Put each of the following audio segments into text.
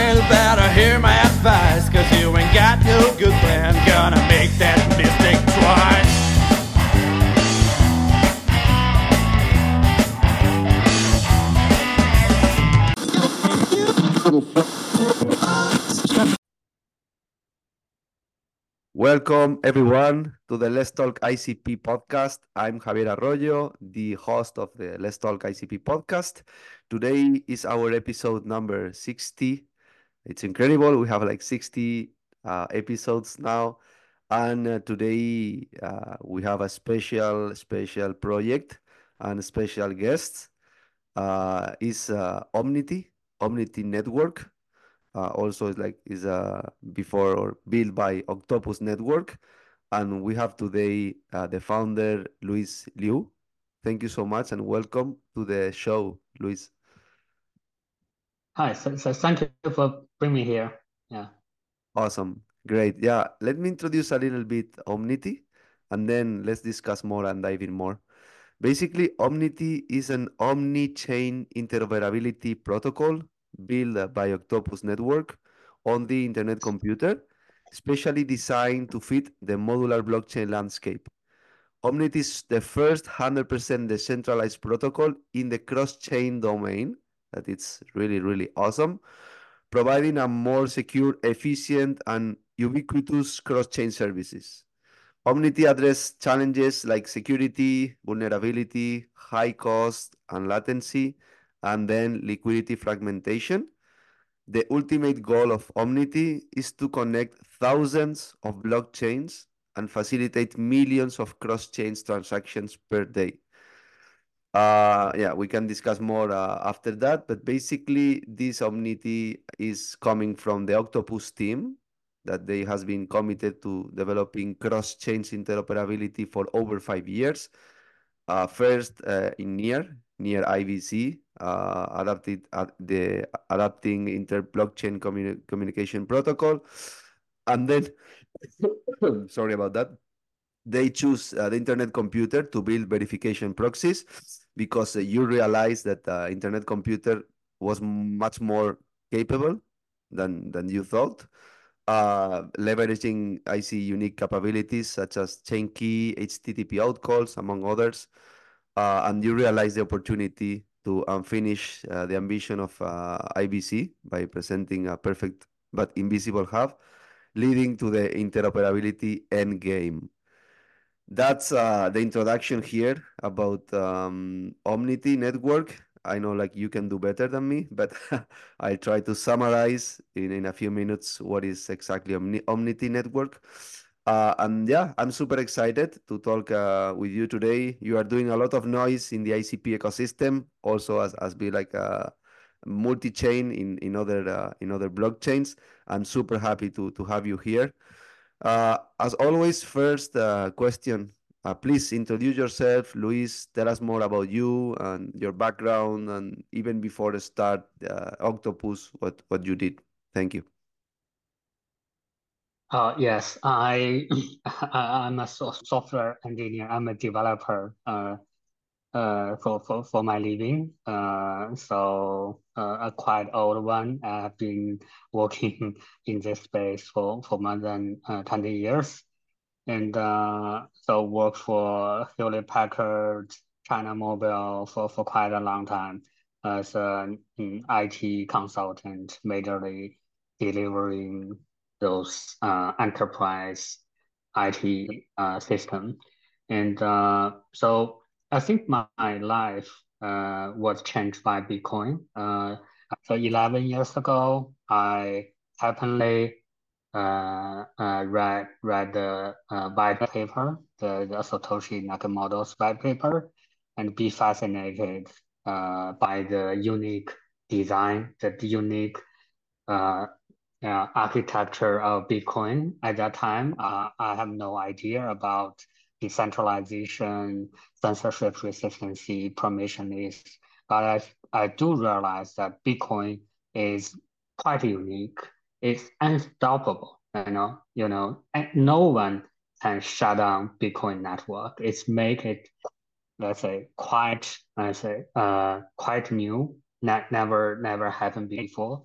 Well, better hear my advice, cause you ain't got no good plan. Gonna make that mistake twice. Welcome everyone to the Let's Talk ICP podcast. I'm Javier Arroyo, the host of the Let's Talk ICP podcast. Today is our episode number 60. It's incredible. We have like 60 episodes now. And today we have a special project and special guests. Is Omnity Network. Also is before or built by Octopus Network. And we have today the founder, Luis Liu. Thank you so much and welcome to the show, Luis. Hi, so thank you for bringing me here. Yeah. Awesome. Great. Yeah. Let me introduce a little bit Omnity and then let's discuss more and dive in more. Basically, Omnity is an omni-chain interoperability protocol built by Octopus Network on the Internet computer, specially designed to fit the modular blockchain landscape. Omnity is the first 100% decentralized protocol in the cross-chain domain. That it's really awesome, providing a more secure, efficient, and ubiquitous cross-chain services. Omnity addresses challenges like security, vulnerability, high cost, and latency, and then liquidity fragmentation. The ultimate goal of Omnity is to connect thousands of blockchains and facilitate millions of cross-chain transactions per day. Yeah, we can discuss more after that, but basically this Omnity is coming from the Octopus team that they has been committed to developing cross-chain interoperability for over 5 years. First in near IBC, adapting inter-blockchain communication protocol, and then sorry about that. They choose the internet computer to build verification proxies because you realize that internet computer was much more capable than you thought. Leveraging IC unique capabilities such as chain key, HTTP outcalls, among others. And you realize the opportunity to finish the ambition of IBC by presenting a perfect but invisible hub, leading to the interoperability endgame. That's the introduction here about Omnity Network. I know like you can do better than me, but I try to summarize in a few minutes what is exactly Omnity Network. And yeah, I'm super excited to talk with you today. You are doing a lot of noise in the ICP ecosystem, also as be like a multi-chain in other blockchains. I'm super happy to have you here. As always, first question. Please introduce yourself, Luis. Tell us more about you and your background, and even before the start, Octopus, what you did. Thank you. Yes, I'm a software engineer. I'm a developer for my living. A quite old one. I've been working in this space for more than 20 years. And so worked for Hewlett Packard, China Mobile for quite a long time as an IT consultant, majorly delivering those enterprise IT system. And so I think my life was changed by Bitcoin. So 11 years ago, I happily read the white paper, the Satoshi Nakamoto's white paper, and be fascinated by the unique design, the unique uh, architecture of Bitcoin. At that time, I have no idea about decentralization, censorship resistancy, permissionless, but I do realize that Bitcoin is quite unique. It's unstoppable, and no one can shut down Bitcoin network. It's make it, let's say, quite new, never happened before.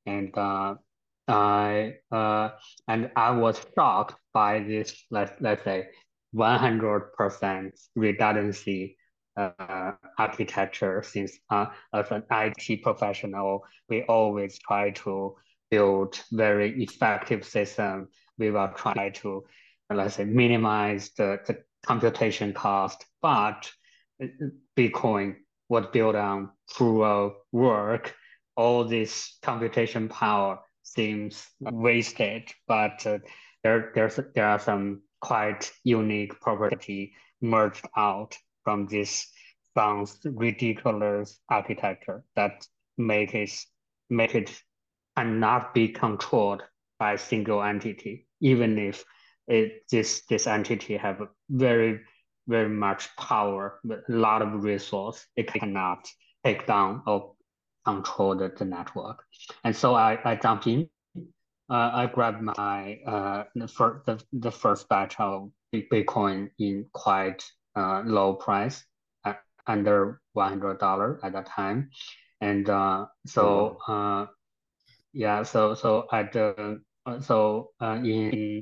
and I and I was shocked by this, let's say 100% redundancy architecture. Since as an IT professional, we always try to build very effective system. We will try to, let's say, minimize the computation cost, but Bitcoin was built on proof of work. All this computation power seems wasted, but there are some quite unique property merged out from this sounds ridiculous architecture that make it make it cannot be controlled by a single entity, even if this entity have very very much power, a lot of resource, it cannot take down or control the network. And so I jumped in. I grabbed my the first batch of Bitcoin in quite low price, under $100 at that time, and Oh, yeah, so at the in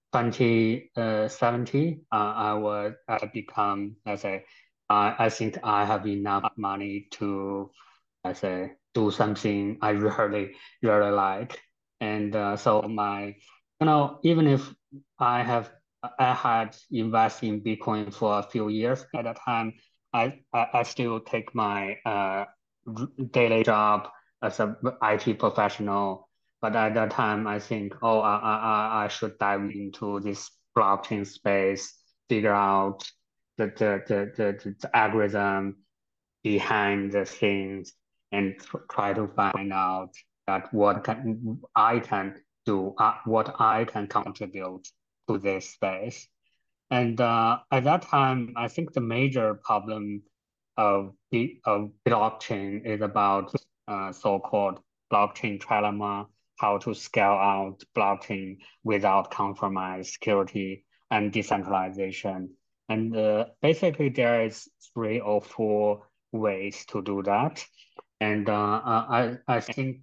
2017, I become, let's say, I think I have enough money to, let's say, do something I really like, and so even if I have I had invested in Bitcoin for a few years at that time, I still take my daily job as a IT professional. But at that time, I think, oh, I should dive into this blockchain space, figure out the algorithm behind the scenes, and try to find out that I can do, what I can contribute to this space. And at that time, I think the major problem of blockchain is about so-called blockchain trilemma, how to scale out blockchain without compromise security and decentralization. And basically, there is 3 or 4 ways to do that. And I think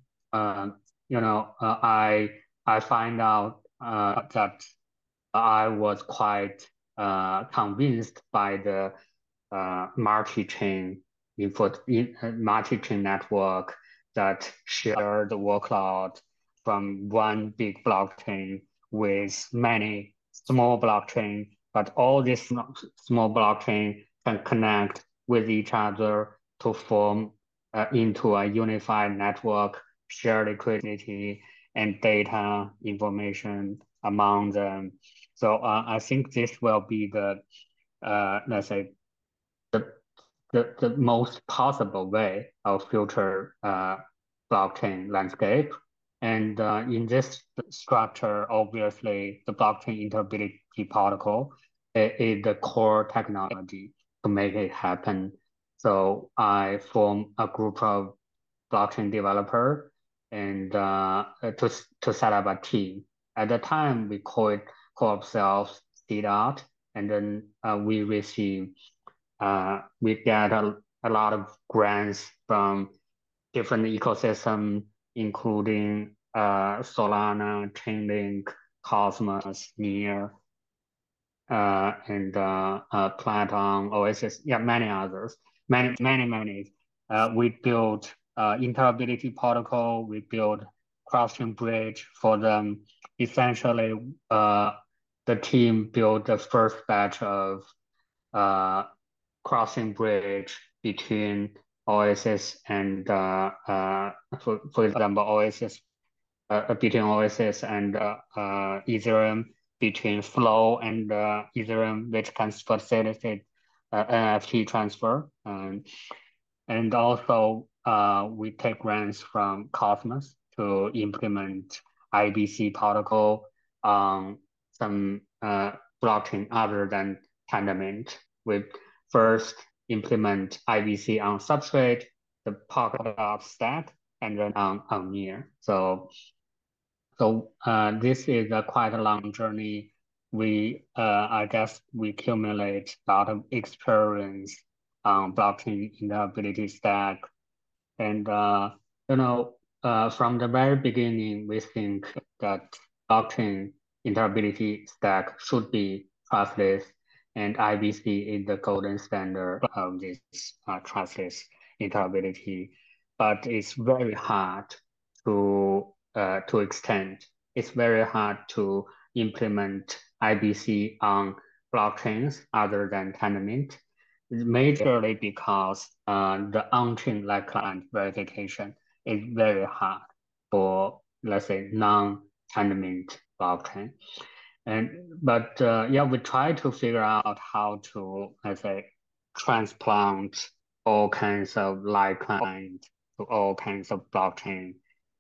I find out that I was quite convinced by the multi-chain multi-chain network that share the workload from one big blockchain with many small blockchain, but all these small blockchain can connect with each other to form into a unified network, share liquidity and data information among them. So I think this will be the let's say the the most possible way of future blockchain landscape. And in this structure, obviously, the blockchain interoperability protocol is the core technology to make it happen. So I form a group of blockchain developer and to set up a team. At the time, we call ourselves CDOT, and then we get a lot of grants from different ecosystem, including Solana, Chainlink, Cosmos, Near, and Platon, Oasis, yeah, many others, many. We built interoperability protocol. We built cross-chain bridge for them. Essentially, the team built the first batch of uh, crossing bridge between Oasis and for example Oasis between Oasis and Ethereum, between Flow and Ethereum, which can facilitate NFT transfer. And also we take grants from Cosmos to implement IBC protocol on some blockchain other than Tendermint. We first implement IBC on Substrate, the Polkadot stack, and then on Near. So this is a quite a long journey. I guess we accumulate a lot of experience on blockchain interoperability stack, and from the very beginning, we think that blockchain interoperability stack should be trustless, and IBC is the golden standard of this trustless interoperability. But it's very hard to extend. It's very hard to implement IBC on blockchains other than Tendermint, majorly because the on-chain like client verification is very hard for, let's say, non-Tendermint blockchain. But yeah, we try to figure out how to, let's say, transplant all kinds of like client to all kinds of blockchain.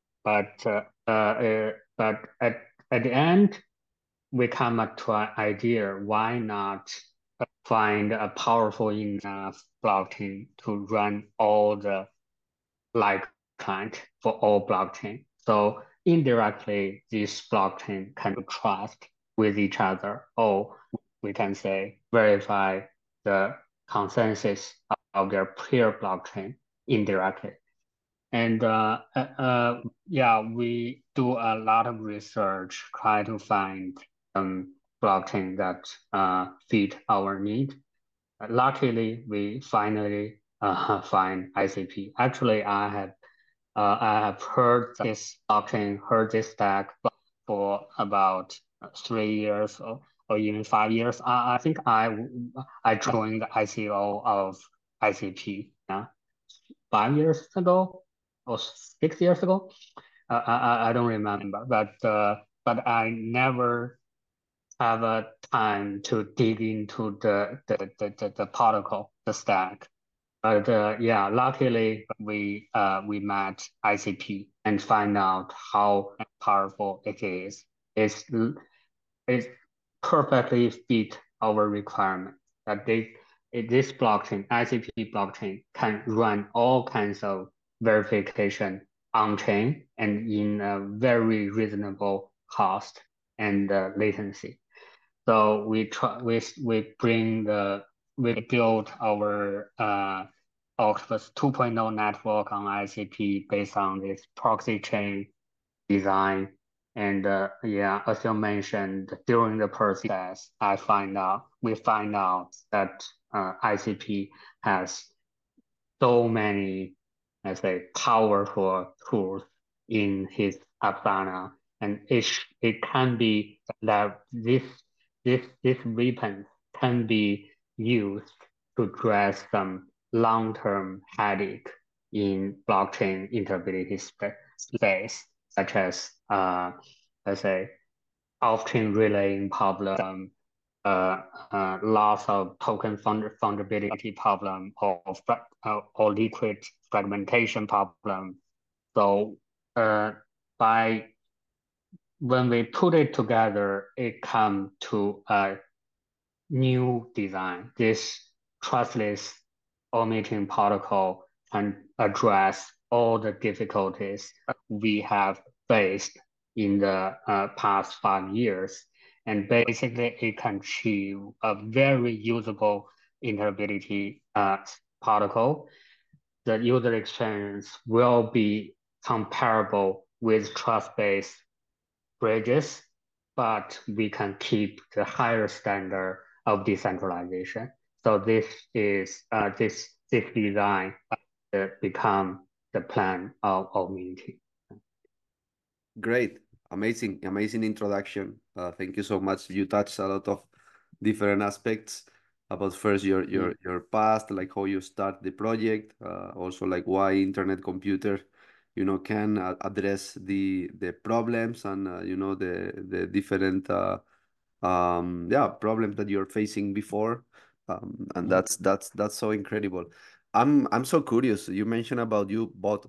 But at the end, we come up to an idea, why not find a powerful enough blockchain to run all the like client for all blockchain. So indirectly, this blockchain can trust with each other, or we can say verify the consensus of their peer blockchain indirectly. And yeah, we do a lot of research, try to find blockchain that fit our need. Luckily, we finally find ICP. Actually, I have heard this blockchain, heard this stack for about 3 years or even 5 years. I think I joined the ICO of ICP 5 years ago or 6 years ago. I don't remember, but I never have a time to dig into the protocol, the stack. But yeah, luckily we met ICP and find out how powerful it is. It's perfectly fit our requirement that this blockchain, ICP blockchain, can run all kinds of verification on chain and in a very reasonable cost and latency. So we build our Octopus 2.0 network on ICP based on this proxy chain design. And yeah, as you mentioned, during the process, we find out that ICP has so many, let's say, powerful tools in his Apsana, and it can be that this weapon can be used to address some long-term headache in blockchain interoperability space, such as let's say off-chain relaying problem, loss of token fungibility problem, or liquid fragmentation problem. So by when we put it together, it comes to a new design. This trustless omission protocol can address all the difficulties we have faced in the past 5 years. And basically, it can achieve a very usable interoperability protocol. The user experience will be comparable with trust-based bridges, but we can keep the higher standard of decentralization. So this design become the plan of Omnity. Great, amazing introduction. Thank you so much. You touched a lot of different aspects about first your past, like how you start the project, also like why internet computer, can address the problems and the different problems that you're facing before, and that's so incredible. I'm so curious. You mentioned about you bought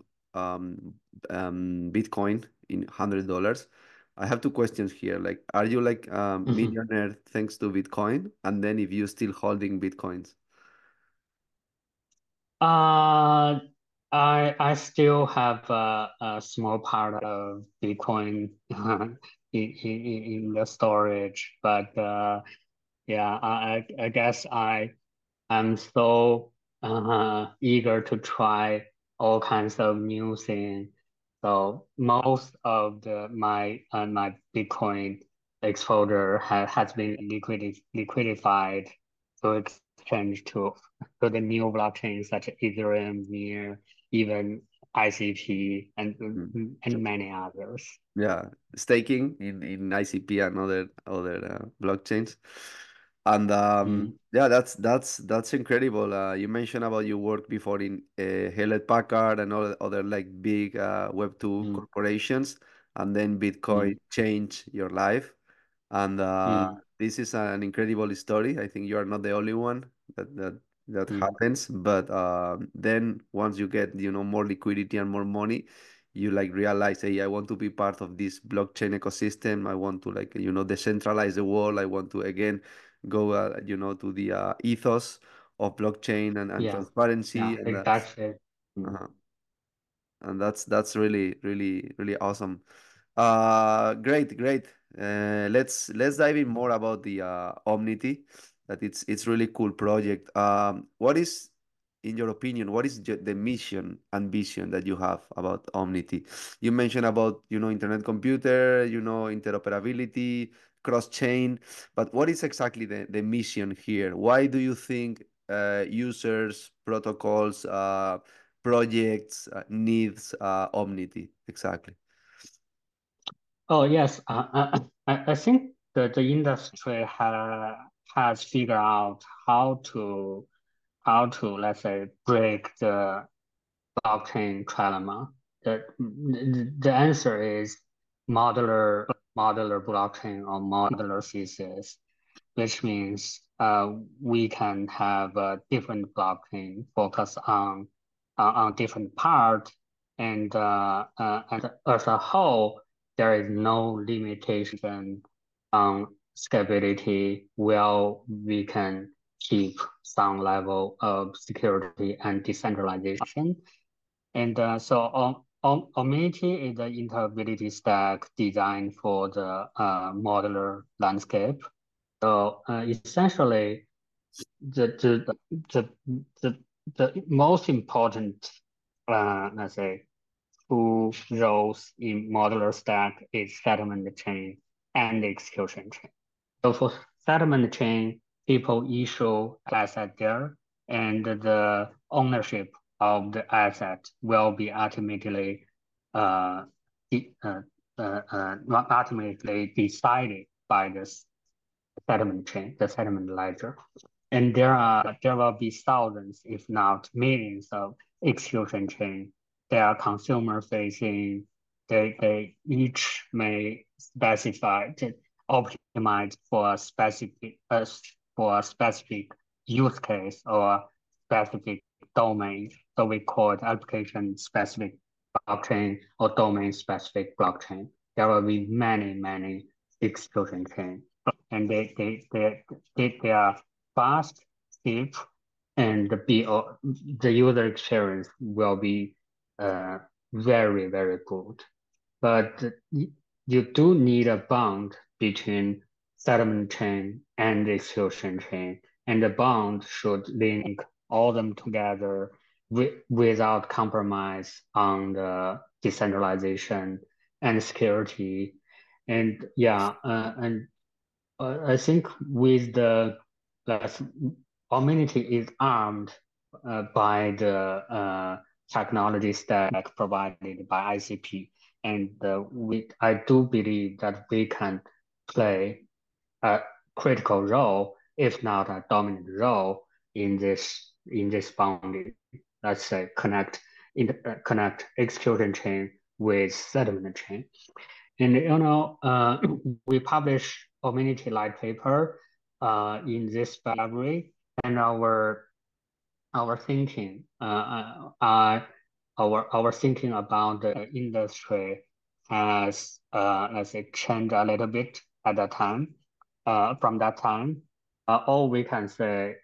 Bitcoin in $100. I have two questions here. Like, are you like millionaire thanks to Bitcoin? And then if you still holding Bitcoins? I still have a small part of Bitcoin in the storage, but yeah, I guess I'm so eager to try all kinds of new things. So most of my Bitcoin exposure has been liquidified to exchange to the new blockchains such as Ethereum, Near, even ICP, Mm. and many others. Yeah, staking in ICP and other blockchains. And Mm, yeah, that's incredible. You mentioned about your work before in Hewlett Packard and other like big Web2 mm, corporations, and then Bitcoin mm, changed your life. And mm, this is an incredible story. I think you are not the only one that mm. happens. But then once you get, more liquidity and more money, you like realize, hey, I want to be part of this blockchain ecosystem. I want to like, decentralize the world. I want to again go, to the ethos of blockchain and Yeah, transparency, yeah, and exactly. Mm, uh, that's really really really awesome. Great, great. Let's dive in more about the Omnity. That it's really cool project. What is, in your opinion, what is the mission and vision that you have about Omnity? You mentioned about, internet computer, interoperability, cross chain, but what is exactly the mission here? Why do you think users, protocols, projects needs Omnity exactly? Oh yes, I think the industry has figured out how to let's say break the blockchain trilemma. The answer is modular modular blockchain or modular thesis, which means we can have a different blockchain focus on different part, and as a whole, there is no limitation on scalability. Well, we can keep some level of security and decentralization. And Omnity is the interoperability stack designed for the modular landscape. So essentially, the the the the the most important, let's say, two roles in modular stack is settlement chain and execution chain. So for settlement chain, people issue asset there, and the ownership of the asset will be ultimately uh, de- uh, not ultimately decided by the settlement chain, the settlement ledger. And there will be thousands, if not millions, of execution chain. They are consumer facing. They each may specify to optimize for a specific use case or specific domain. So we call it application specific blockchain or domain specific blockchain. There will be many execution chain, and they are fast, cheap, and the user experience will be uh, very good. But you do need a bond between settlement chain and execution chain, and the bond should link all them together without compromise on the decentralization and security. And yeah, and I think with the like community is armed by the technology stack provided by ICP, and I do believe that we can play a critical role, if not a dominant role, in this boundary. Let's say connect execution chain with settlement chain. And we published community light paper in this February, and our thinking, our thinking about the industry has, let's say, changed a little bit at that time. From that time, all we can say,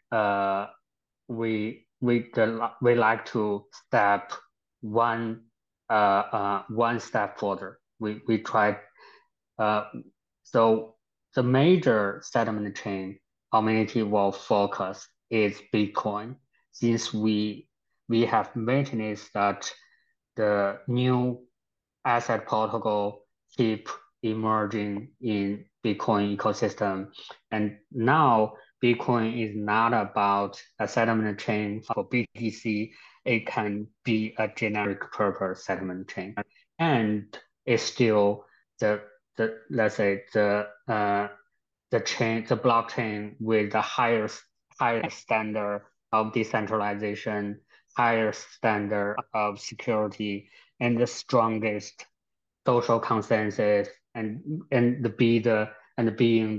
we like to step one one step further. We try uh, so the major settlement chain community will focus is Bitcoin, since we have witnessed that the new asset protocol keep emerging in Bitcoin ecosystem. And now Bitcoin is not about a settlement chain for BTC. It can be a generic purpose settlement chain. And it's still the let's say the blockchain with the higher standard of decentralization, higher standard of security, and the strongest social consensus, and being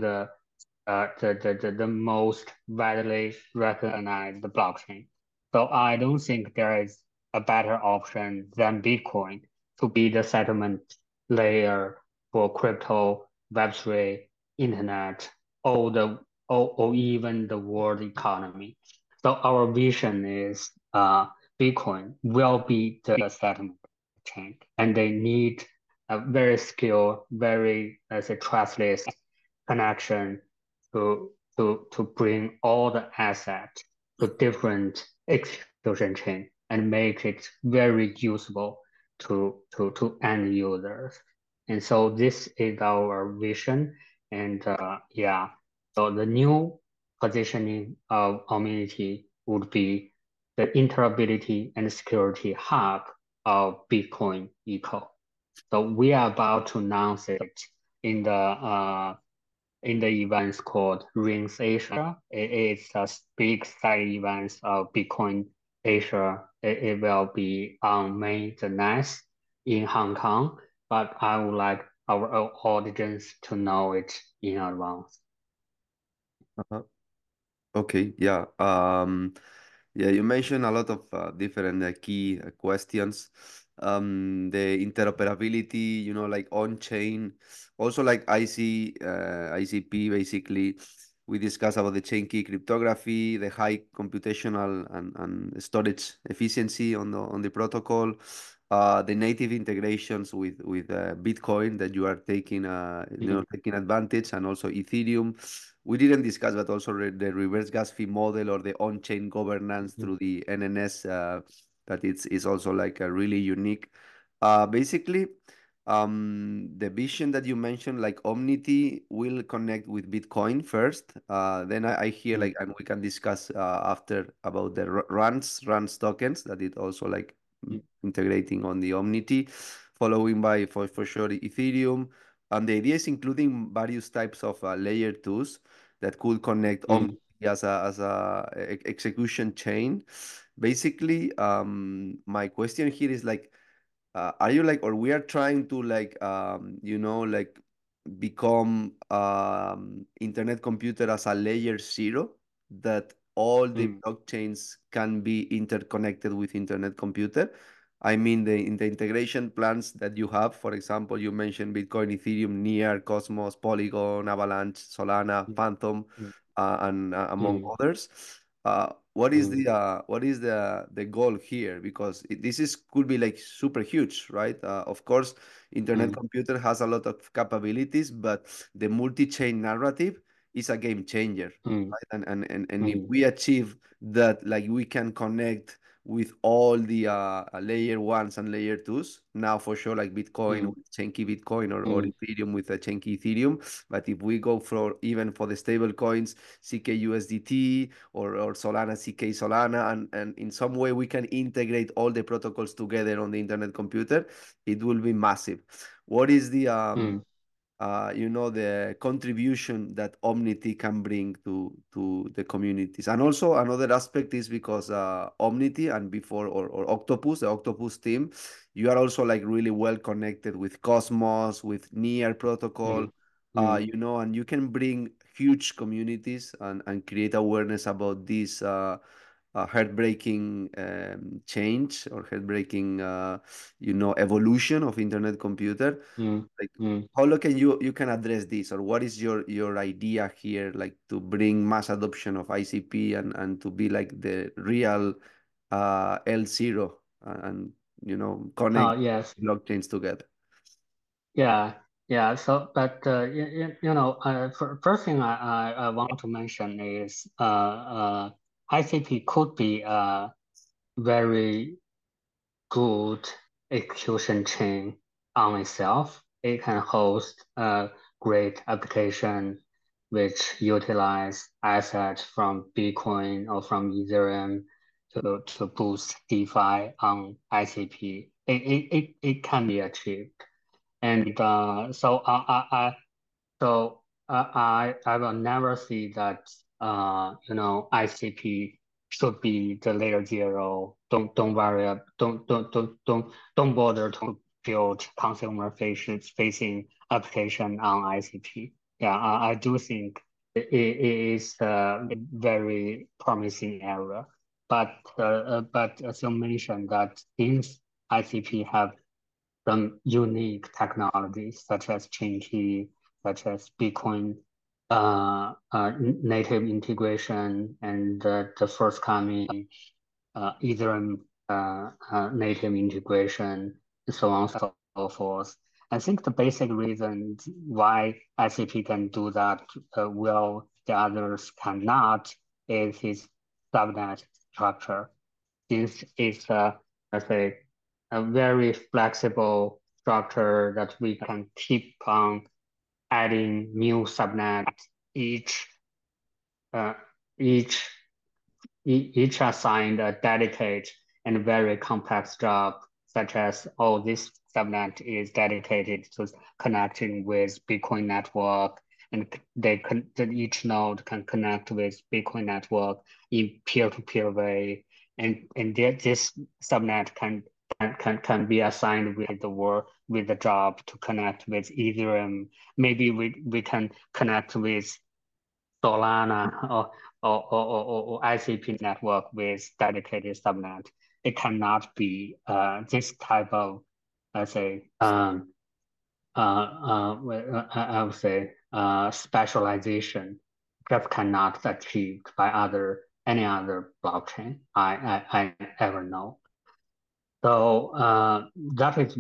the most widely recognized blockchain. So I don't think there is a better option than Bitcoin to be the settlement layer for crypto, Web3, internet, or even the world economy. So our vision is Bitcoin will be the settlement chain, and they need a very skilled, very, let's say, trustless connection to bring all the assets to different execution chain and make it very usable to end users. And so this is our vision. And yeah, so the new positioning of Omnity would be the interoperability and security hub of Bitcoin eco. So we are about to announce it in the events called Rings Asia. It is a big side event of Bitcoin Asia. It will be on May the 9th in Hong Kong, but I would like our audience to know it in advance. Uh-huh. Okay, yeah. Yeah, you mentioned a lot of different key questions. The interoperability, like on-chain, also like ICP, basically. We discussed about the chain key cryptography, the high computational and storage efficiency on the protocol, the native integrations with Bitcoin that you are taking advantage, and also Ethereum. We didn't discuss, but also the reverse gas fee model or the on-chain governance Mhm. through the NNS, that is also like a really unique. Basically, the vision that you mentioned, like Omnity, will connect with Bitcoin first. Then I hear Mm, like, and we can discuss after about the runs tokens that it also like mm, integrating on the Omnity, following by for sure Ethereum. And the idea is including various types of layer twos that could connect mm, Omnity as a execution chain. Basically, my question here is like, are you like, or we are trying to like, like become internet computer as a layer zero, that all the mm, blockchains can be interconnected with internet computer? I mean, in the integration plans that you have, for example, you mentioned Bitcoin, Ethereum, Near, Cosmos, Polygon, Avalanche, Solana, mm, Phantom, mm, and among mm, others. What is mm, the goal here? Because this is could be like super huge, right? Of course, internet mm, computer has a lot of capabilities, but the multi-chain narrative is a game changer, mm, right? And if mm, we achieve that, like we can connect with all the layer ones and layer twos, now for sure, like Bitcoin mm, with Chainky Bitcoin, or mm, Ethereum with a Chainky Ethereum. But if we go for even for the stable coins, CKUSDT or Solana, CK Solana, and in some way we can integrate all the protocols together on the internet computer, it will be massive. What is mm, the contribution that Omnity can bring to the communities? And also another aspect is because Omnity and before or Octopus, the Octopus team, you are also like really well connected with Cosmos, with Near protocol, mm, mm, and you can bring huge communities and create awareness about this heartbreaking change, or heartbreaking evolution of internet computer. mm, Like, mm. how can you can address this, or what is your idea here, like to bring mass adoption of ICP and to be like the real L0, and connect Yes. blockchains together? Yeah, yeah. So, but first thing I want to mention is ICP could be a very good execution chain on itself. It can host a great application which utilize assets from Bitcoin or from Ethereum to boost DeFi on ICP. It can be achieved. And I will never see that ICP should be the layer zero. Don't worry. Don't bother to build consumer facing application on ICP. Yeah, I do think it is a very promising area. But as you mentioned, that since ICP have some unique technologies such as Chain such as Bitcoin native integration, and the forthcoming Ethereum native integration, and so on and so forth. I think the basic reason why ICP can do that well, the others cannot, is its subnet structure. Since it's let's say, a very flexible structure that we can keep on adding new subnet each uh, each each assigned a dedicated and very complex job, such as, oh, this subnet is dedicated to connecting with Bitcoin network, and each node can connect with Bitcoin network in peer-to-peer way, and this subnet can be assigned with the work with the job to connect with Ethereum. Maybe we can connect with Solana or ICP network with dedicated subnet. It cannot be this type of, let's say, I would say specialization just cannot achieved by any other blockchain I ever know. So that is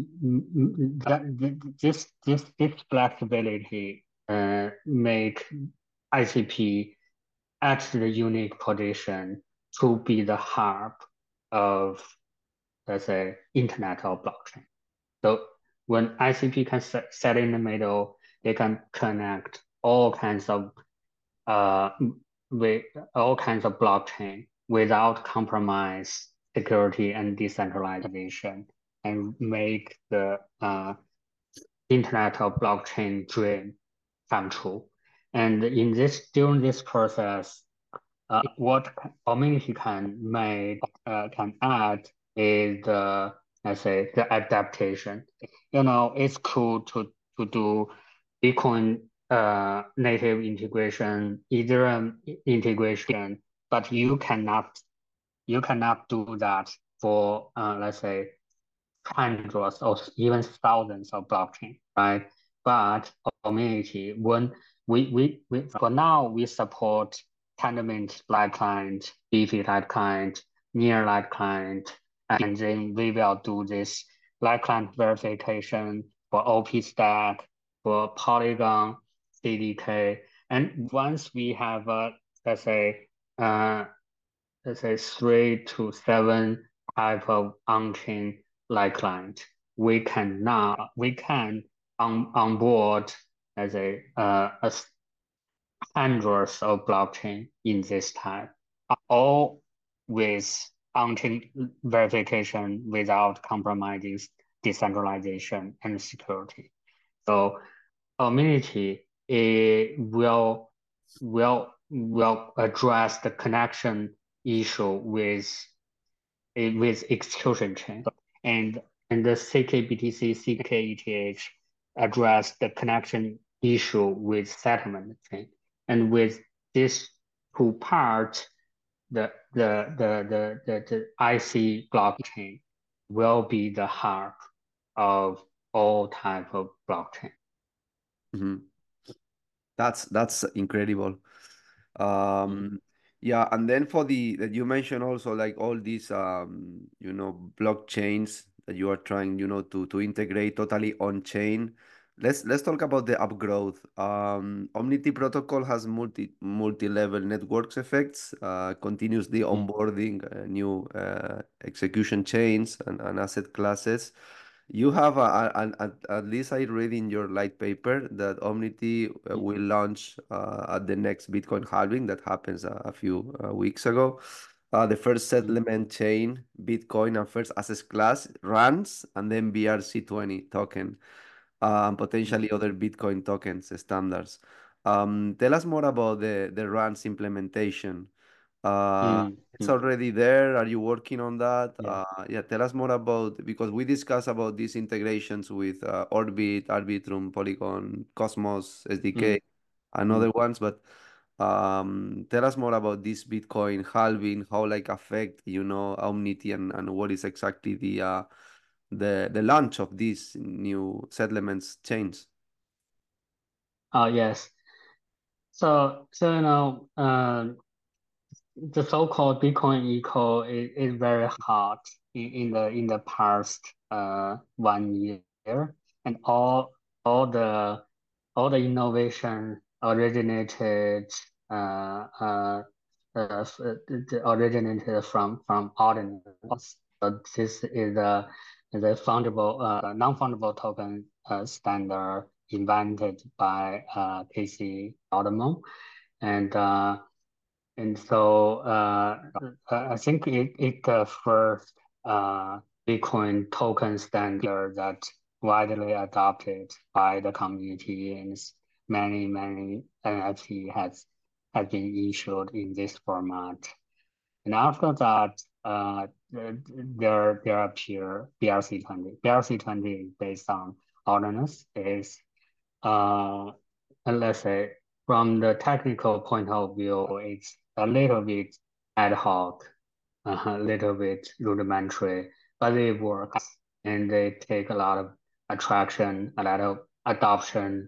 this flexibility make ICP at the unique position to be the hub of, let's say, internet of blockchain. So when ICP can set in the middle, they can connect uh, with all kinds of blockchain without compromise security and decentralization, and make the internet of blockchain dream come true. And during this process, what community can add is the, let's say, the adaptation. It's cool to do Bitcoin native integration, Ethereum integration, but you cannot do that for let's say hundreds or even thousands of blockchain, right? But community, when we for now we support Tendermint Lite client, Beefy Lite client, Near Lite client, and then we will do this Lite client verification for OP Stack, for Polygon, CDK, and once we have let's say uh, 3 to 7 type of on-chain like client, we can onboard as a hundreds of blockchain in this type, all with on-chain verification without compromising decentralization and security. So community will address the connection issue with execution chain, and the CKBTC, CKETH address the connection issue with settlement chain. And with these two parts, the IC blockchain will be the heart of all type of blockchain. Mhm. That's incredible. Yeah, and then for the that you mentioned also, like all these blockchains that you are trying, to integrate totally on chain. Let's talk about the upgrowth. Omnity protocol has multi-level networks effects, continuously onboarding new execution chains and asset classes. You have at least I read in your light paper that Omnity will launch at the next Bitcoin halving that happens a few weeks ago. The first settlement chain, Bitcoin, and first asset class runs, and then BRC20 token, and potentially other Bitcoin tokens standards. Tell us more about the runs implementation. Uh, Mm, it's mm, already there. Are you working on that? yeah. Yeah, tell us more about because we discussed about these integrations with Orbit, Arbitrum, Polygon, Cosmos, SDK, Mm, and mm. other ones. But tell us more about this Bitcoin halving, how like affect Omnity and what is exactly the launch of these new settlements chains. Yes. So the so-called Bitcoin eco is very hot in the past 1 year, and all the all the innovation originated originated from Ordinals. So this is the fungible non-fungible token standard invented by Casey Alderman, and I think it the first Bitcoin token standard that widely adopted by the community, and many NFT has been issued in this format. And after that, there appear BRC20. BRC20 is based on Ordinals, is uh, and let's say from the technical point of view, it's a little bit ad hoc, a little bit rudimentary, but it works and they take a lot of attraction, a lot of adoption.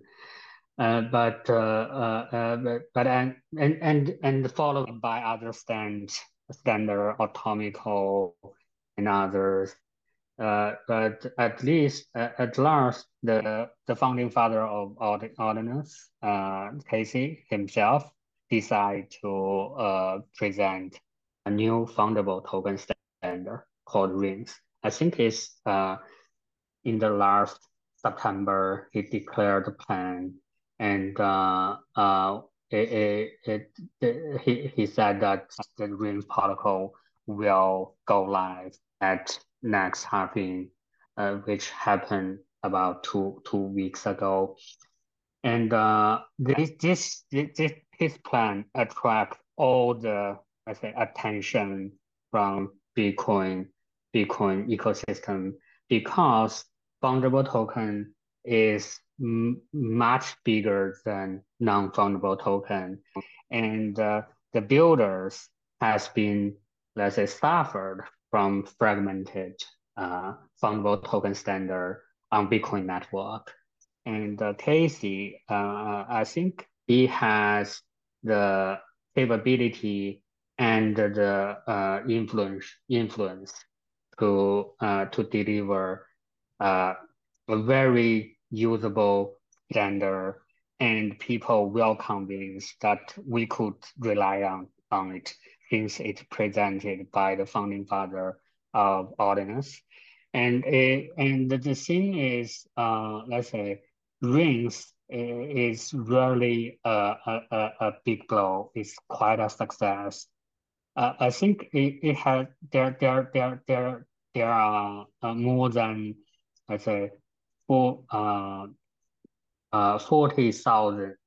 But followed by other standard atomical and others, but at last, the founding father of Ordinance, Casey himself, decided to present a new fundable token standard called Rings. I think it's in the last September he declared the plan, and he said that the Rings protocol will go live at next halving, which happened about two weeks ago. And his plan attract all the, I say, attention from Bitcoin ecosystem because fungible token is much bigger than non-fungible token, and the builders has been, let's say, suffered from fragmented fungible token standard on Bitcoin network. And Casey, I think he has the capability and the influence to deliver a very usable standard, and people will convince that we could rely on it since it's presented by the founding father of Ordinance. And the thing is, let's say, Rings is really a big blow. It's quite a success. I think it has there are more than, let's say, 40,000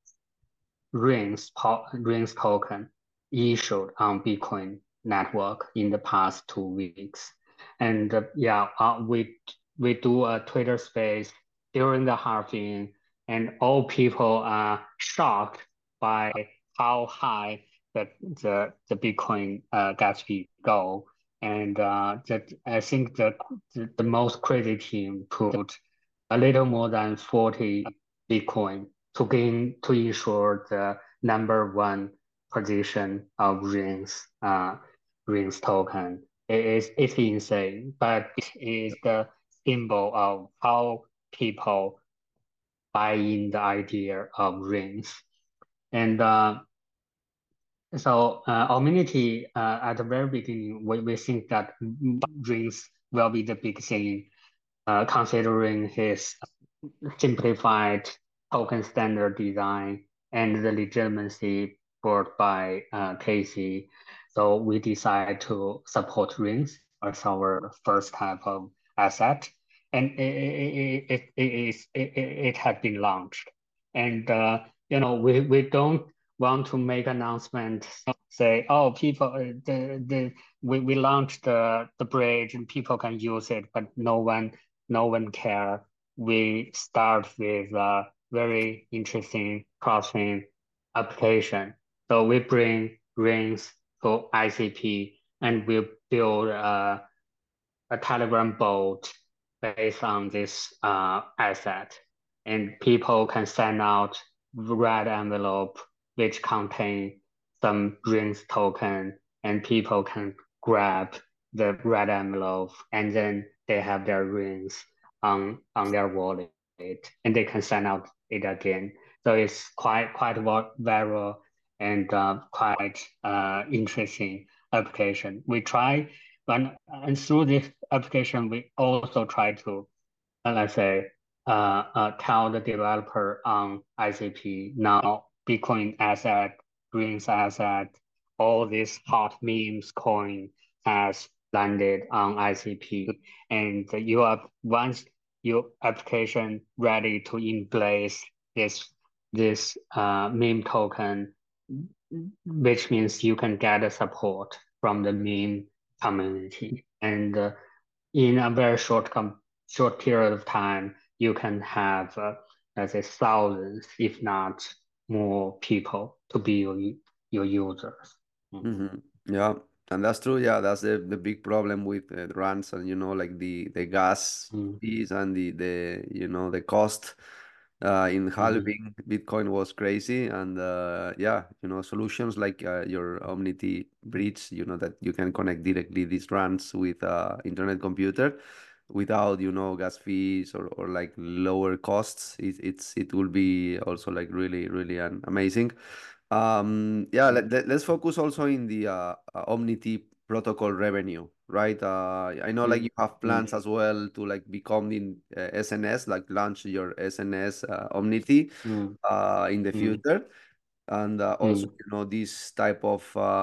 Rings token issued on Bitcoin network in the past 2 weeks. And we do a Twitter space during the halving, and all people are shocked by how high the Bitcoin gas fee go. And that I think the most crazy team put a little more than 40 Bitcoin to ensure the number one position of Rings token. It's insane, but it is the symbol of how people buy in the idea of Rings. And Omnity, at the very beginning, we think that Rings will be the big thing. considering his simplified token standard design and the legitimacy brought by Casey. So we decided to support rings as our first type of asset, and it had been launched. And we don't want to make announcement say, oh, people we launched the bridge and people can use it, but no one care. We start with a very interesting crossing application. So we bring rings to ICP and we build a Telegram bot based on this asset. And people can send out red envelope which contain some rings token, and people can grab the red envelope and then they have their rings on their wallet and they can send out it again. So it's quite viral and quite interesting application. We try and through this application, we also try to, let's say, tell the developer on ICP now Bitcoin asset, Greens asset, all these hot memes coin has landed on ICP, and you have once your application ready to embrace this meme token, which means you can get the support from the meme community. And in a very short period of time, you can have, let's say, thousands, if not more people to be your users. Hmm. Yeah, and that's true. Yeah, that's the big problem with runs and like the gas Mm, fees and the cost in mm, halving Bitcoin was crazy. And yeah, solutions like your Omnity bridge, that you can connect directly these runs with internet computer without gas fees or like lower costs. It will be also like really really amazing. Yeah, mm, let's focus also in the Omnity protocol revenue, right? I know like mm, you have mm, plans as well to like become in SNS, like launch your SNS Omnity mm, in the mm, future. And also, mm, this type of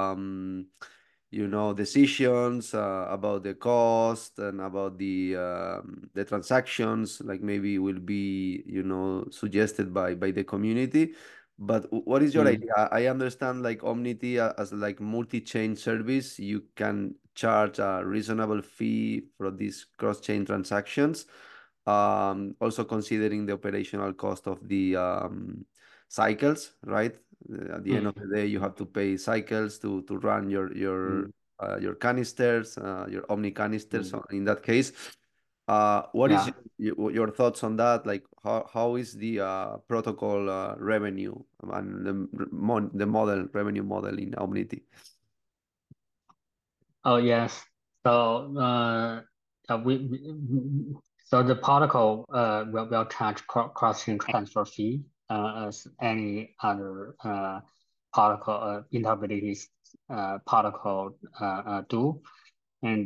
decisions about the cost and about the transactions, like maybe will be, suggested by the community. But what is your mm, idea? I understand like Omnity as like multi-chain service, you can charge a reasonable fee for these cross-chain transactions. Also considering the operational cost of the cycles, right? At the end of mm, the day, you have to pay cycles to run mm, your canisters, your Omni canisters. mm. So in that case, what is Yeah. your thoughts on that? Like, how is the protocol revenue and the model revenue model in Omnity? Oh, yes. So, so the protocol will charge cross-chain transfer fee as any other protocol interoperability protocol do. And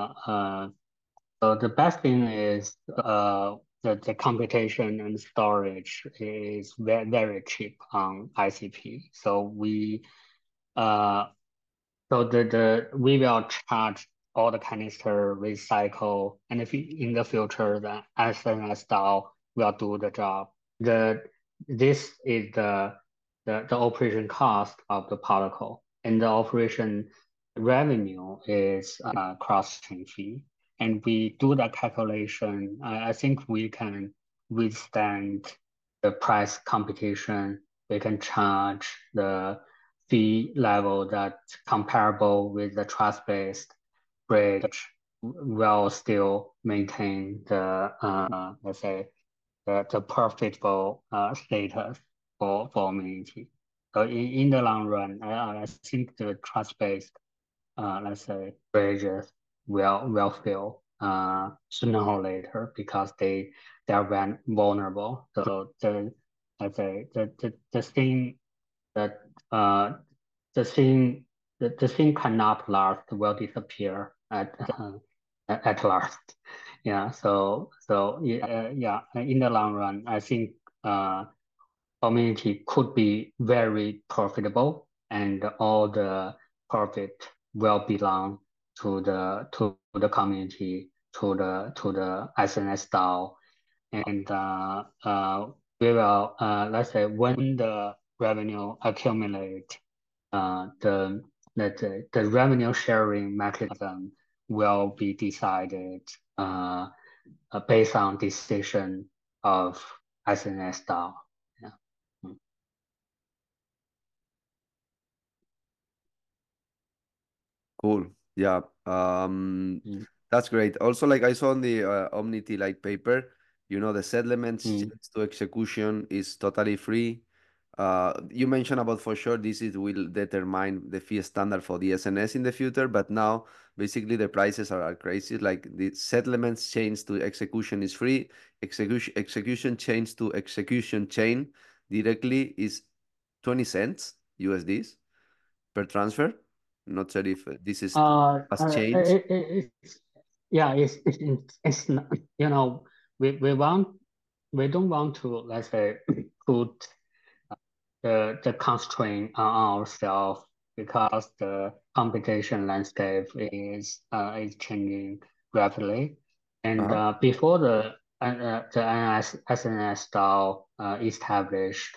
so the best thing is the computation and storage is very cheap on ICP. So uh, we will charge all the canister recycle, and if in the future the SNS DAO will do the job. This is the operation cost of the protocol, and the operation revenue is cross-chain fee. And we do the calculation. I think we can withstand the price competition. We can charge the fee level that's comparable with the trust-based bridge will still maintain the let's say the profitable status for community. So in the long run, I think the trust-based let's say bridges will fail sooner or later because they are vulnerable. So the let's say the thing that the thing the thing cannot last will disappear at last. Yeah, yeah, in the long run, I think community could be very profitable, and all the profit will belong to the community, to the SNS DAO, and we will let's say when the revenue accumulate, the the revenue sharing mechanism will be decided uh, based on decision of SNS DAO. Yeah. Mm. Cool. Yeah. Mm. That's great. Also, like I saw in the Omnity like paper, the settlements Mm. change to execution is totally free. You mentioned about for sure this is will determine the fee standard for the SNS in the future, but now basically the prices are crazy. Like the settlements change to execution is free. Execution change to execution chain directly is 20 cents USDs per transfer. Not sure if this is has changed. It's yeah, it's not, we want we don't want to, let's say, put the constraint on ourselves, because the competition landscape is changing rapidly. And Uh-huh. before the SNS style established,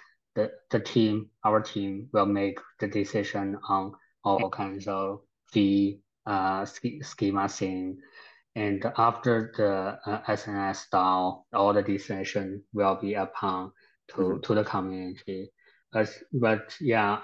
our team will make the decision on all kinds of fee schema thing. And after the SNS style, all the decision will be upon Mhm. to the community. But yeah,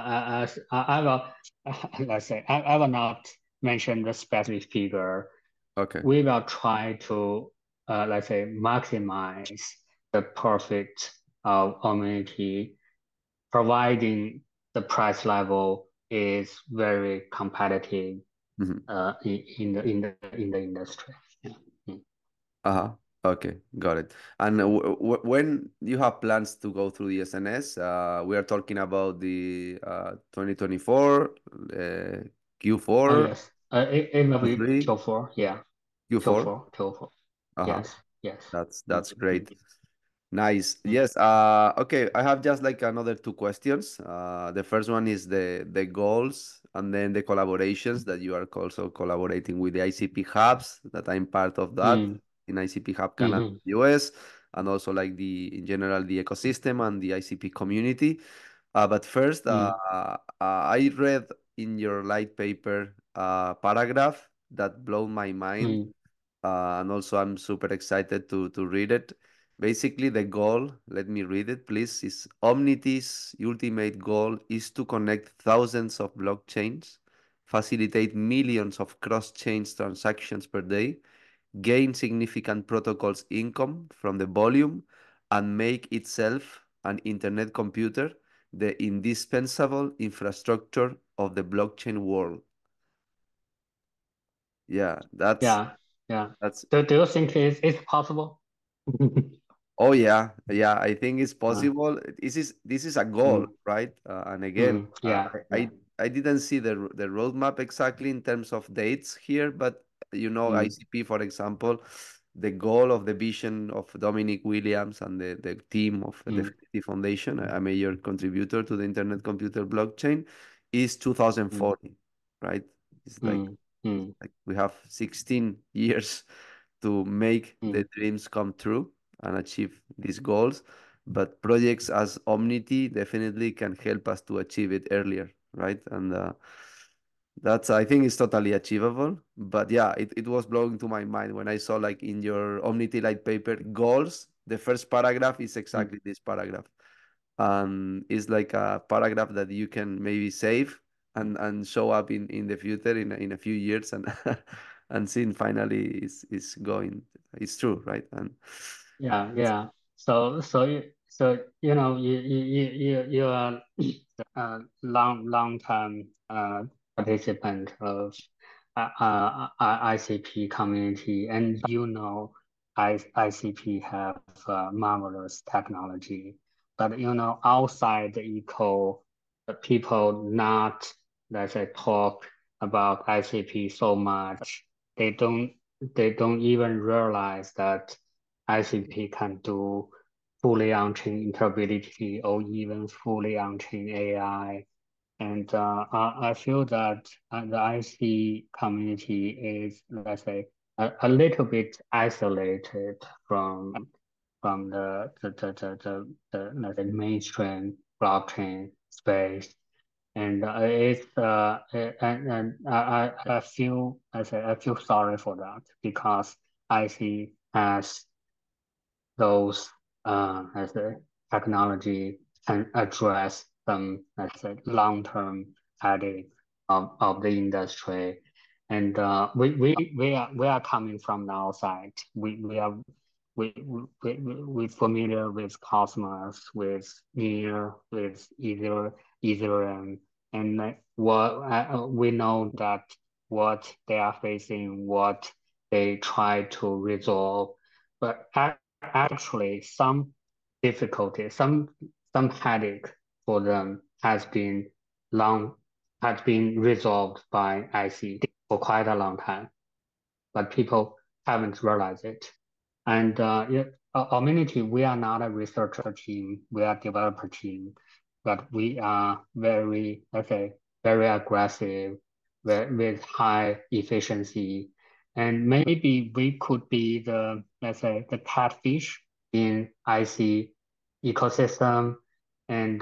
I will let's say I will not mention the specific figure. Okay. We will try to let's say maximize the profit of community, providing the price level is very competitive Mhm. in the industry. Yeah. Mm. Uh-huh. Okay, got it. And when you have plans to go through the SNS, we are talking about the 2024, Oh Q4, yes, it will be Q3, Q4. Yeah, Q4. Q4. Uh-huh. Yes, yes. That's Mm, great. mm, Nice. mm, Yes. Okay. I have just like another two questions. The first one is the goals and then the collaborations that you are also collaborating with the ICP hubs that I'm part of that mm, in ICP Hub Canada, mhm, US, and also like the in general the ecosystem and the ICP community. But first, mm, I read in your light paper paragraph that blew my mind, mm, and also I'm super excited to read it. Basically, the goal, let me read it, please, is Omnity's ultimate goal is to connect thousands of blockchains, facilitate millions of cross-chain transactions per day, gain significant protocols income from the volume, and make itself an internet computer the indispensable infrastructure of the blockchain world. Yeah, that's yeah, yeah. that's Do you think it's possible? Oh yeah, yeah. I think it's Uh, possible. This is a goal, mm, right? And again, yeah, yeah. I didn't see the roadmap exactly in terms of dates here, but Mm, ICP, for example, the goal of the vision of Dominic Williams and the team of the mm, Fidelity Foundation, a major contributor to the Internet Computer Blockchain, is mm, 2040, right? It's mm, mm, like we have 16 years to make the mm. dreams come true and achieve these goals. But projects as Omnity definitely can help us to achieve it earlier, right? And that's, I think, is totally achievable. But yeah, it was blowing to my mind when I saw like in your Omnity Light paper goals, the first paragraph is Mm. exactly this paragraph. And it's like a paragraph that you can maybe save and show up in the future in a few years and and seeing finally is going it's true, right? And Yeah, it's yeah. You are a long time participant of ICP community, and ICP have marvelous technology. But outside the eco, the people not, let's say, talk about ICP so much. They don't they don't even realize that ICP can do fully on-chain interoperability or even fully on-chain AI. And I feel that the IC community is, let's say, a little bit isolated from the let's say mainstream blockchain space. And I feel I feel sorry for that because IC has those as a technology can address some, let's say, long-term headache of the industry. And we are coming from the outside. We familiar with Cosmos, with Near, with Ethereum, and we know that what they are facing, what they try to resolve, but actually some difficulty, some headache for them long has been resolved by IC for quite a long time, but people haven't realized it. And yeah, Omnity, we are not a researcher team, we are a developer team, but we are very, let's say, very aggressive with high efficiency. And maybe we could be the, let's say, the catfish in IC ecosystem and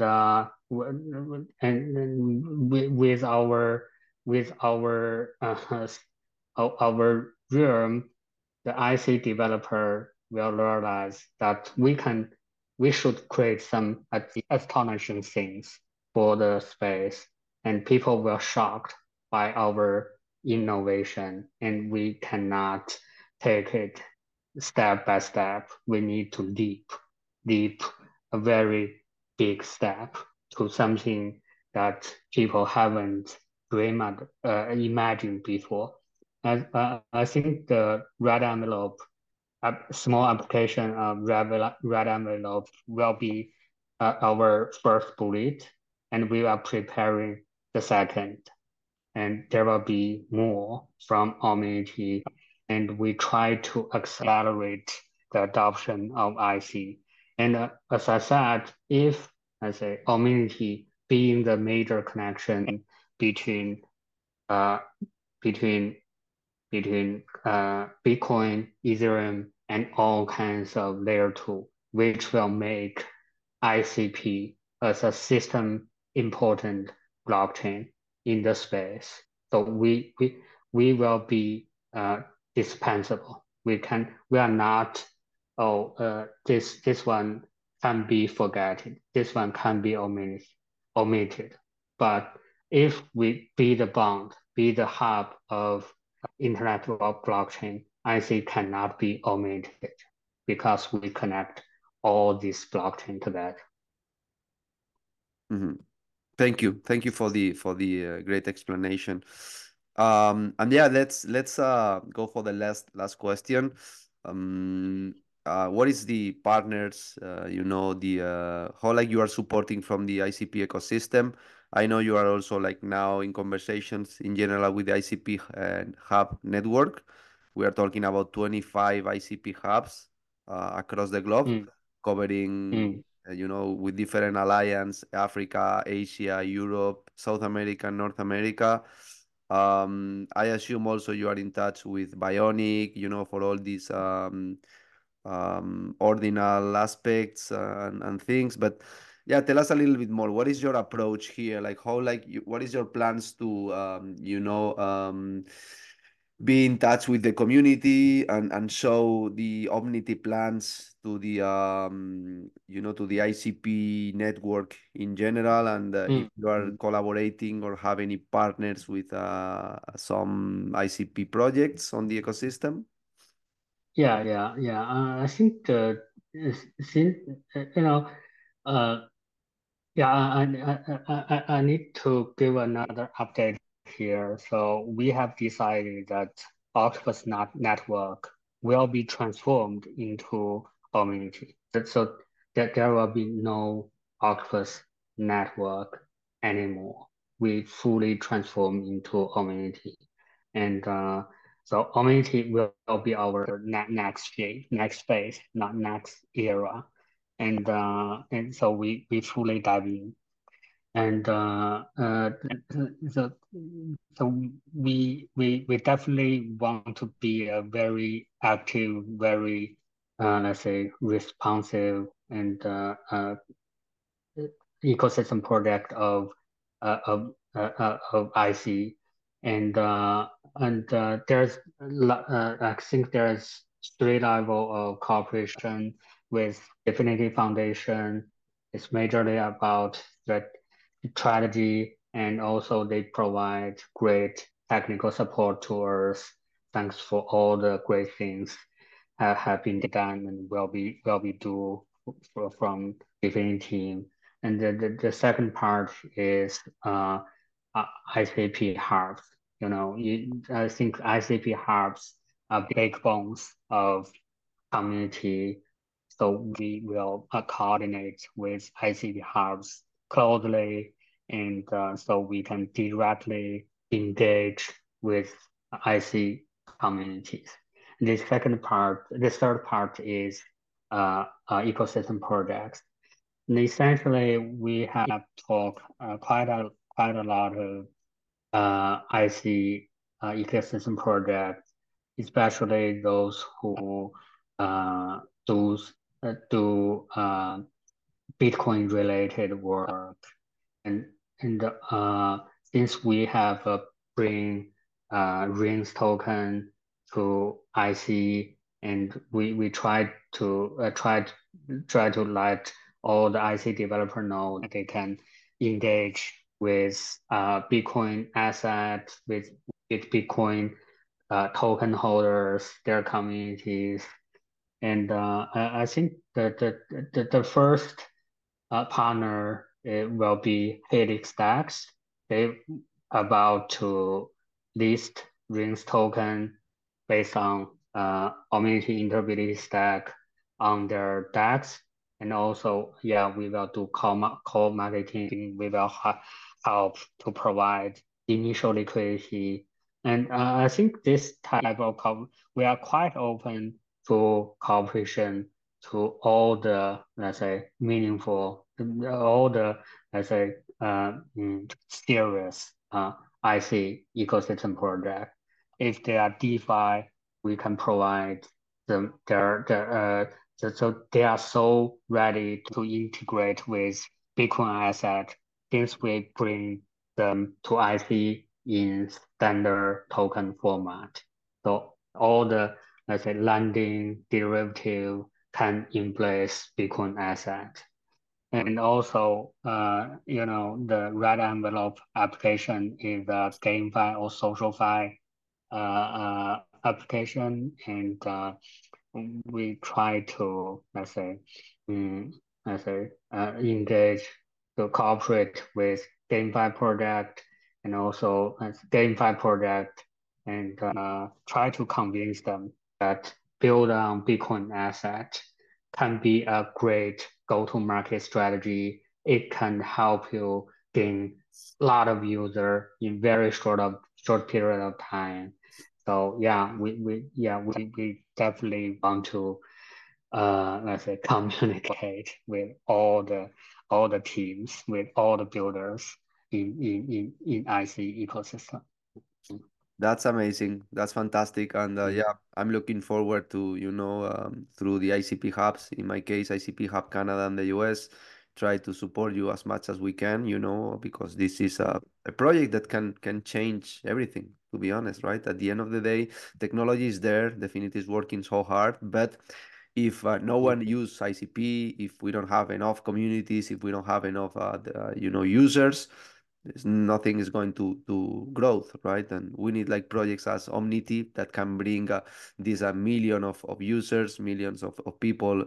with our realm, the IC developer will realize that we should create some astonishing things for the space, and people will shocked by our innovation, and we cannot take it step by step. We need to leap a very big step to something that people haven't imagined before. I think the red envelope, a small application of red envelope will be our first bullet, and we are preparing the second. And there will be more from Omnity, and we try to accelerate the adoption of IC. And as I said, if I say Omnity being the major connection between uh, between Bitcoin, Ethereum, and all kinds of layer two, which will make ICP as a system important blockchain in the space. So we will be dispensable. We are not, this one can be forgotten. This one can be omitted. But if we be the bond, be the hub of Internet of Blockchain, IC cannot be omitted because we connect all these blockchain together. Mhm. Thank you for the great explanation. And yeah, let's go for the last question. Um, what is the partners? The how like you are supporting from the ICP ecosystem. I know you are also like now in conversations in general with the ICP hub network. We are talking about 25 ICP hubs across the globe, Mm, covering mm, with different alliance, Africa, Asia, Europe, South America, North America. I assume also you are in touch with Bionic, for all these ordinal aspects and things. But yeah, tell us a little bit more. What is your approach here? Like how, like, what is your plans to, be in touch with the community and show the Omnity plans to the to the ICP network in general, and if mm, you are mm. collaborating or have any partners with some ICP projects on the ecosystem. Yeah. I think since you know, uh, yeah, I need to give another update here. So we have decided that Octopus network will be transformed into Omnity. So that there will be no Octopus network anymore. We fully transform into Omnity. And So Omnity will be our next phase, not next era, and so we fully dive in, and so so we definitely want to be a very active, very let's say responsive and ecosystem project of IC, and I think there's three level of cooperation with Definity Foundation. It's majorly about strategy, and also they provide great technical support to us. Thanks for all the great things have been done and will be do from Definity team. And the second part is ICP hubs. I think ICP hubs are backbones of community. So we will coordinate with ICP hubs closely, and so we can directly engage with IC communities. The third part is ecosystem projects. And essentially, we have talked quite a lot of IC ecosystem projects, especially those who uh, do do Bitcoin related work, and and since we have bring Rings token to IC, and we try to let all the IC developer know that they can engage with Bitcoin assets, with Bitcoin token holders, their communities, and I think the first partner it will be Helix Stacks. They about to list Rings token based on Community Interoperability Stack on their DEX. And also, yeah, we will do call marketing. We will help to provide initial liquidity. And I think this type of we are quite open to cooperation to all the, let's say, meaningful, all the, let's say, serious IC ecosystem project. If they are DeFi, we can provide them so they are so ready to integrate with Bitcoin asset since we bring them to IC in standard token format. So all the, let's say, lending derivative can embrace Bitcoin asset. And also, the red envelope application is a GameFi or SocialFi application, and we try to, um, engage to cooperate with GameFi project and also GameFi project, and try to convince them that build on Bitcoin asset can be a great go-to-market strategy. It can help you gain a lot of user in very short period of time. So yeah, we definitely want to let's say communicate with all the teams, with all the builders in IC ecosystem. That's amazing. That's fantastic. And Mm. yeah, I'm looking forward to, through the ICP hubs, in my case, ICP Hub Canada and the US, try to support you as much as we can, because this is a project that can change everything, to be honest, right? At the end of the day, technology is there, Definity is working so hard, but if no Mm. one use ICP, if we don't have enough communities, if we don't have enough, users, nothing is going to growth, right? And we need like projects as Omnity that can bring these million of users, millions of people,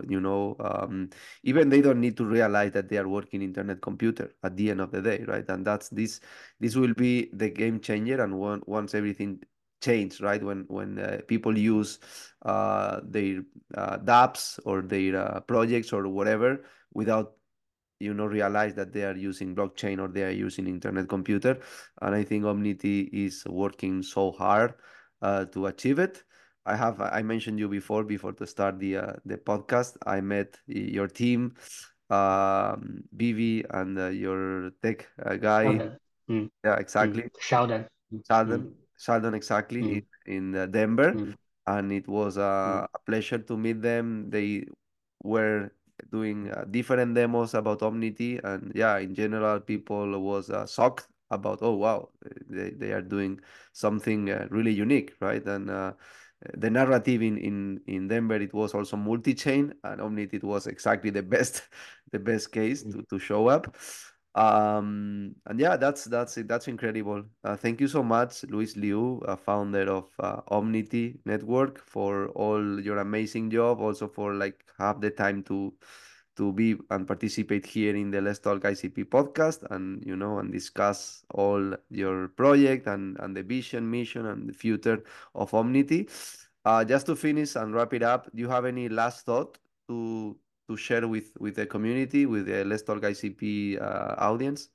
even they don't need to realize that they are working internet computer at the end of the day, right? And this will be the game changer. And once everything change, right? When people use their dApps or their projects or whatever without realize that they are using blockchain or they are using internet computer. And I think Omnity is working so hard to achieve it. I mentioned you before to start the podcast. I met your team, Vivi, and your tech guy. Sheldon. Mm, Yeah, exactly. Sheldon. Sheldon, Sheldon, exactly, Mm, in Denver, mm, and it was mm, a pleasure to meet them. They were doing different demos about Omnity, and yeah, in general, people was shocked about, oh wow, they are doing something really unique, right? And the narrative in Denver, it was also multi-chain, and Omnity it was exactly the best the best case mm. to show up. And yeah, that's it. That's incredible. Thank you so much, Luis Liu, founder of Omnity Network, for all your amazing job. Also for like have the time to be and participate here in the Let's Talk ICP podcast, and and discuss all your project and the vision, mission, and the future of Omnity. Just to finish and wrap it up, do you have any last thought to share with the community, with the Let's Talk ICP audience?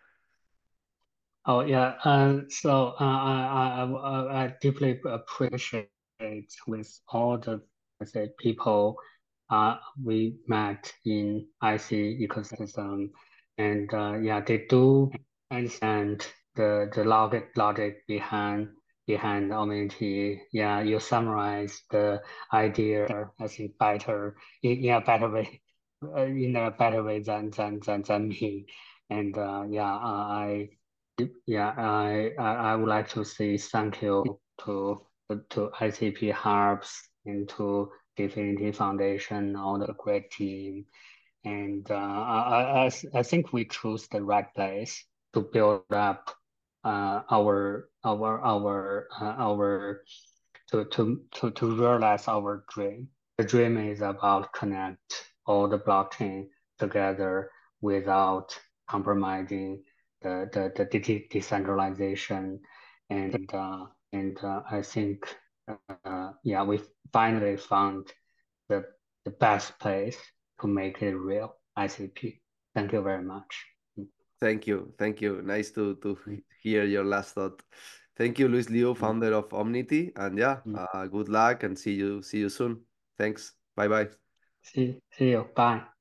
Oh yeah, I deeply appreciate with all the, let's say, people we met in IC ecosystem, and yeah, they do understand the logic behind Omnity. Yeah, you summarize the idea, I think, better in a better way, in a better way than me. And yeah, I would like to say thank you to ICP Hubs and to Definity Foundation, all the great team. And I think we chose the right place to build up our to realize our dream. The dream is about connect all the blockchain together without compromising the decentralization, and I think yeah, we finally found the the best place to make it real. ICP. Thank you very much. Thank you. Thank you. Nice to hear your last thought. Thank you, Luis Liu, Mm, founder of Omnity. And yeah, mm. good luck and see you soon. Thanks. Bye bye. See you. Bye.